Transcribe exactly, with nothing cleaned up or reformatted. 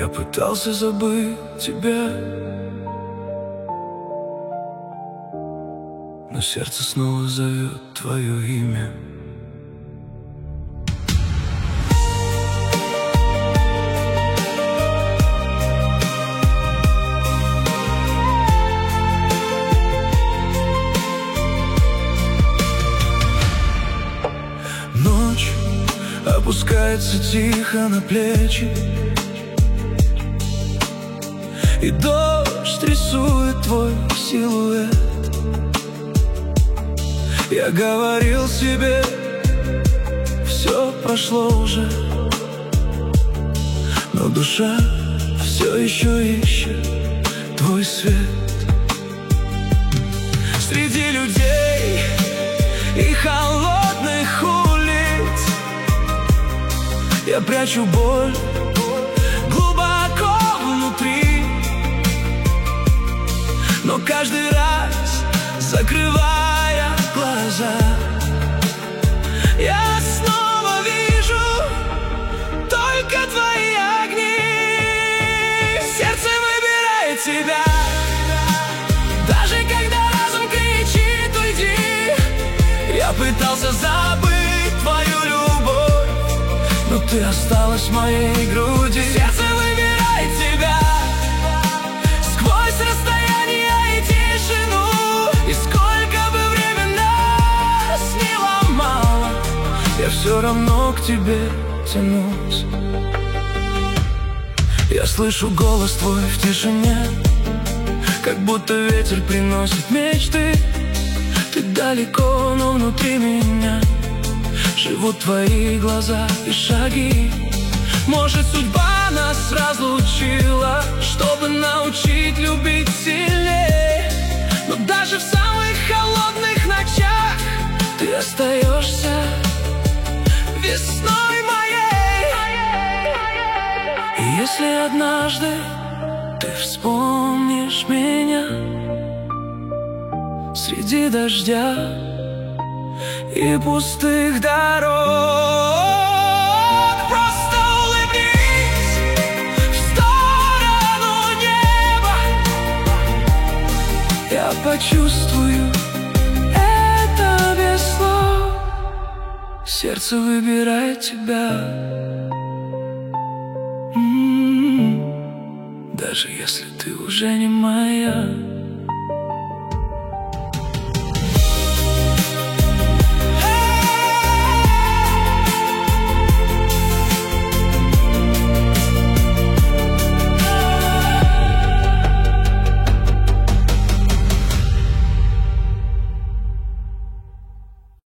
Я пытался забыть тебя, но сердце снова зовет твое имя. Ночь опускается тихо на плечи, и дождь рисует твой силуэт. Я говорил себе, все прошло уже, но душа все еще ищет твой свет. Среди людей и холодных улиц я прячу боль глубоко внутри, но каждый раз, закрывая глаза, я снова вижу только твои огни. Сердце выбирает тебя, даже когда разум кричит уйди. Я пытался забыть твою любовь, но ты осталась в моей груди. Сердце выбирает тебя сквозь расстояние и тишину, и сколько бы время нас не ломало, я все равно к тебе тянусь. Я слышу голос твой в тишине, как будто ветер приносит мечты. Ты далеко, но внутри меня живут твои глаза и шаги. Может, судьба нас разлучила, чтобы научить любить сильнее, но даже в самых холодных ночах ты остаешься весной моей. И если однажды ты вспомнишь меня среди дождя и пустых дорог, просто улыбнись в сторону неба. Я почувствую это без слов. Сердце выбирает тебя, м-м-м, даже если ты уже не моя.